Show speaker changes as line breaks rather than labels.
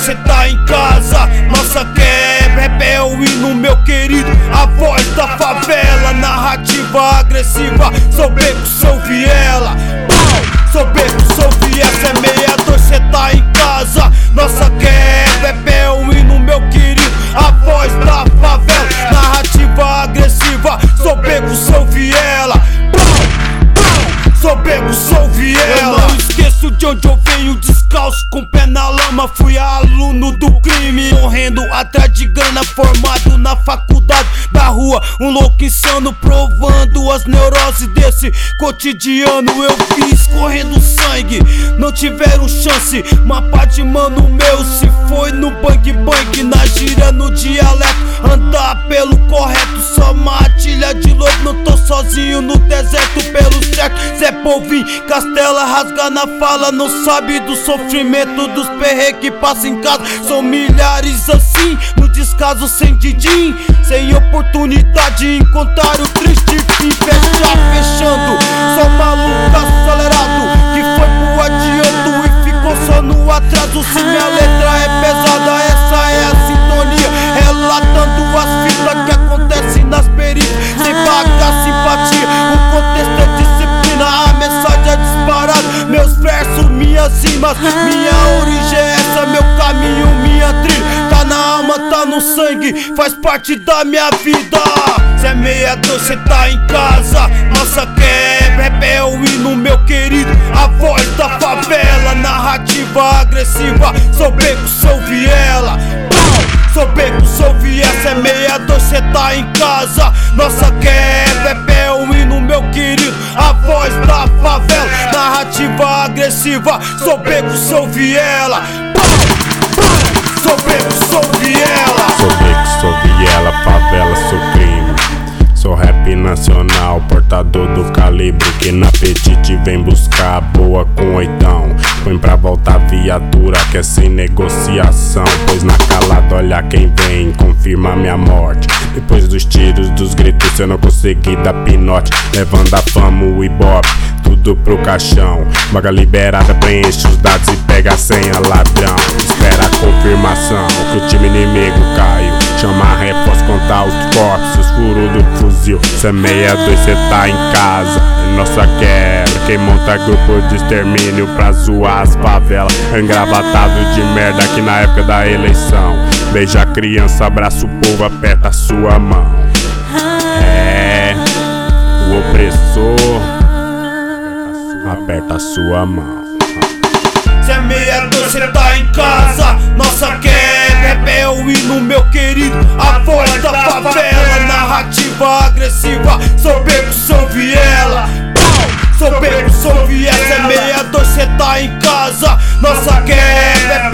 cê tá em casa. Nossa quebra é o hino, meu querido. A voz da favela, narrativa agressiva. Sou beco, sou viela. Sou beco, sou viela. Cê é 62, cê tá em casa. Nossa quebra é o hino, meu querido. A voz da favela, narrativa agressiva. Sou beco, sou viela. Sou beco, sou viela. Eu não esqueço de onde eu venho, descalço, com o pé na lama. Fui aluno do crime, correndo atrás de grana, formado na faculdade da rua. Um louco insano, provando as neuroses desse cotidiano. Eu fiz correndo sangue, não tiveram chance. Mapa de mano meu, se foi no bang bang, na gíria, no dialeto. Andar pelo correto, só matilha de lobo. Não tô sozinho no deserto, pelo certo. Zé Polvinho, Castela, rasga na fala. Não sabe do sofrimento, dos perrengues que passa em casa. São milhares assim, no descaso sem din-din, sem oportunidade, encontrar o triste fim. Fechando, só maluco acelerado, que foi pro adianto e ficou só no atraso. Se minha letra é pesada, essa é a sintonia, relatando as fitas que acontecem nas perícias, sem pagar simpatia. O contexto é disciplina, a mensagem é disparada. Meus versos, minhas rimas, minha origem é essa, meu caminho, minha trilha. Tá na alma, tá no sangue, faz parte da minha vida. Cê é 62, cê tá em casa. Nossa quebra é o hino, meu querido. A voz da favela, narrativa agressiva. Sou beco, sou viela. Sou beco, sou viela. Cê é 62, cê tá em casa. Nossa quebra é o hino, meu querido. A voz da favela, narrativa agressiva. Sou beco, sou viela. Sou beco, sou viela.
Sou beco, sou viela, favela, sou crime. Sou rap nacional, portador do calibre que na apetite vem buscar a boa com oitão. Põe pra volta a viatura que é sem negociação, pois na calada olha quem vem, confirma minha morte. Depois dos tiros, dos gritos, se eu não consegui dar pinote, levando a fama, o ibope, tudo pro caixão. Vaga liberada, preenche os dados e pega a senha, ladrão. Espera a confirmação que o time inimigo caiu. Chama reforço, contar os corpos, os furos do fuzil. Cê é 62, cê tá em casa. É nossa quebra, quem monta grupo de extermínio pra zoar as favelas. Engravatado de merda aqui na época da eleição. Beija a criança, abraça o povo, aperta a sua mão. É, o opressor aperta a sua mão.
Cê é 62, cê tá em casa. Nossa quebra é o hino, meu querido. A voz da favela, narrativa agressiva. Sou beco, sou viela. Sou beco, sou viela. Cê é 62, cê tá em casa. Nossa quebra